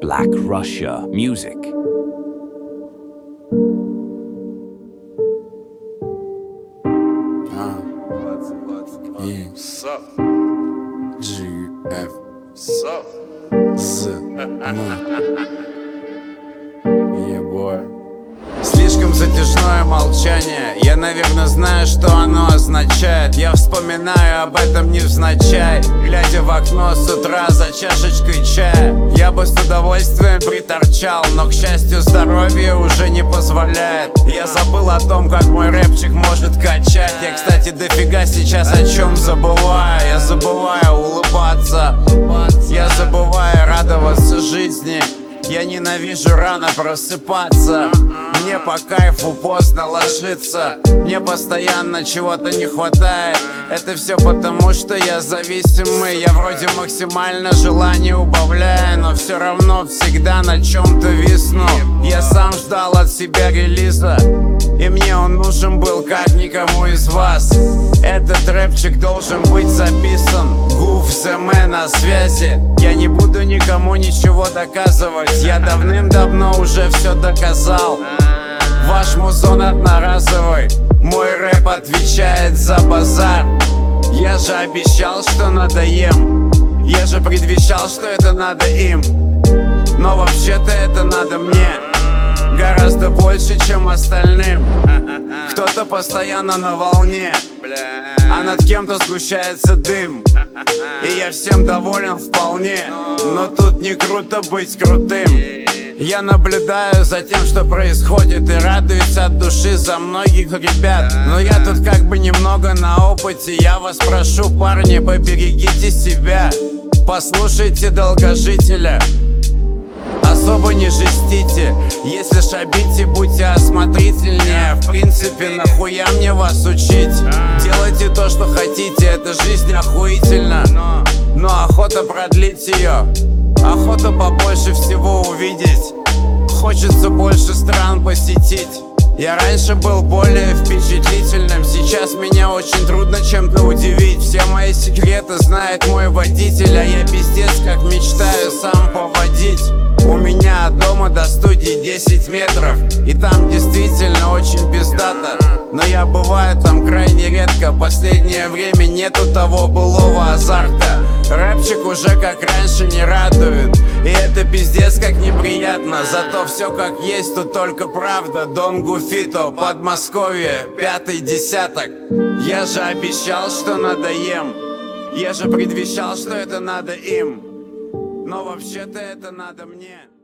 Black Russia music. Sup? GF Sup? Z Yeah, boy. Слишком затяжное молчание. Я, наверное, знаю, что оно означает. Я вспоминаю об этом невзначай, глядя в окно с утра за чашечкой чая. Я бы с удовольствием приторчал, но, к счастью, здоровье уже не позволяет. Я забыл о том, как мой рэпчик может качать. Я, кстати, дофига сейчас о чем забываю. Я забываю улыбаться, я забываю радоваться жизни. Я ненавижу рано просыпаться. Мне по кайфу поздно ложиться. Мне постоянно чего-то не хватает. Это все потому, что я зависимый. Я вроде максимально желание убавляю, но все равно всегда на чем-то висну. Я сам ждал от себя релиза, и мне он нужен был как никому из вас. Этот рэпчик должен быть записан. Гуф ЗМ на связи. Я не буду никому ничего доказывать. Я давным-давно уже все доказал. Ваш музон одноразовый, мой рэп отвечает за базар. Я же обещал, что надоем. Я же предвещал, что это надо им. Но вообще-то это надо мне гораздо больше, чем остальным. Кто-то постоянно на волне, а над кем-то сгущается дым. И я всем доволен вполне, но тут не круто быть крутым. Я наблюдаю за тем, что происходит, и радуюсь от души за многих ребят. Но я тут как бы немного на опыте. Я вас прошу, парни, поберегите себя. Послушайте долгожителя, особо не жестите. Если шабите, будьте осмотрительнее. В принципе, нахуя мне вас учить? Делайте то, что хотите, эта жизнь охуительна. Но охота продлить ее, охота побольше всего увидеть. Хочется больше стран посетить. Я раньше был более впечатлительным, сейчас меня очень трудно чем-то удивить. Все мои секреты знает мой водитель, а я пиздец как мечтаю сам поводить. У меня от дома до студии 10 метров, и там действительно очень пиздато. Но я бываю там крайне редко, последнее время нету того былого азарта. Рэпчик уже как раньше не радует, и это пиздец как неприятно. Зато все как есть, тут только правда. Дон Гуфито, Подмосковье, 5-й десяток. Я же обещал, что надоем. Я же предвещал, что это надо им. Но вообще-то это надо мне.